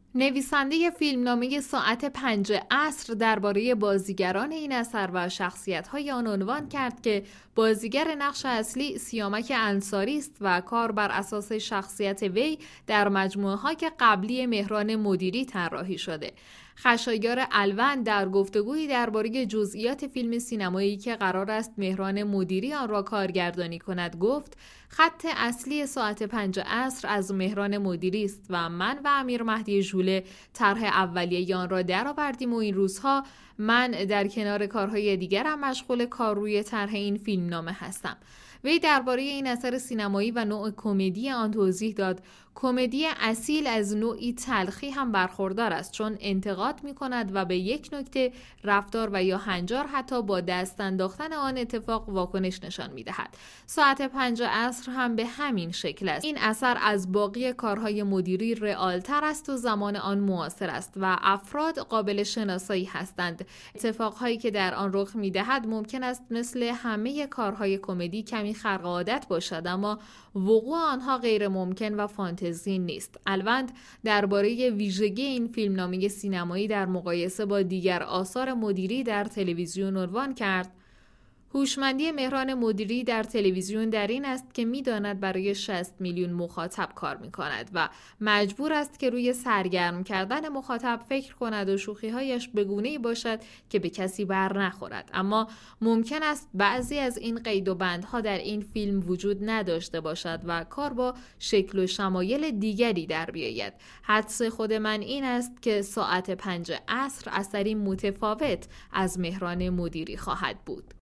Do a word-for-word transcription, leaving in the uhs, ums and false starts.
نویسنده فیلمنامه ساعت پنج عصر درباره بازیگران این اثر و شخصیت‌های آن عنوان کرد که بازیگر نقش اصلی سیامک انصاری است و کار بر اساس شخصیت وی در مجموعه‌های قبلی مهران مدیری طراحی شده. خشایار الوند در گفتگویی درباره جزئیات فیلم سینمایی که قرار است مهران مدیری آن را کارگردانی کند گفت: خط اصلی ساعت پنج عصر از مهران مدیری است و من و امیر مهدی ژوله طرح اولیه آن را درآوردیم و این روزها من در کنار کارهای دیگرم مشغول کار روی طرح این فیلمنامه هستم. وی درباره این اثر سینمایی و نوع کمدی آن توضیح داد: کمدی اصیل از نوعی تلخی هم برخوردار است، چون انتقاد می کند و به یک نکته، رفتار و یا هنجار حتی با دست انداختن آن اتفاق واکنش نشان می دهد. ساعت پنج عصر هم به همین شکل است. این اثر از باقی کارهای مدیری رئالتر است و زمان آن معاصر است و افراد قابل شناسایی هستند. اتفاقهایی که در آن رخ می دهد ممکن است مثل همه کارهای کمدی کمی خرق عادت باشد، اما وقوع آنها غیر ممکن و فانتزی نیست. الوند درباره ویژگی این فیلمنامه سینمایی در مقایسه با دیگر آثار مدیری در تلویزیون عنوان کرد: هوشمندی مهران مدیری در تلویزیون در این است که می‌داند برای شصت میلیون مخاطب کار می‌کند و مجبور است که روی سرگرم کردن مخاطب فکر کند و شوخی‌هایش به گونه‌ای باشد که به کسی بر نخورد. اما ممکن است بعضی از این قید و بندها در این فیلم وجود نداشته باشد و کار با شکل و شمایل دیگری در بیاید. حدس خود من این است که ساعت پنج عصر اثری متفاوت از مهران مدیری خواهد بود.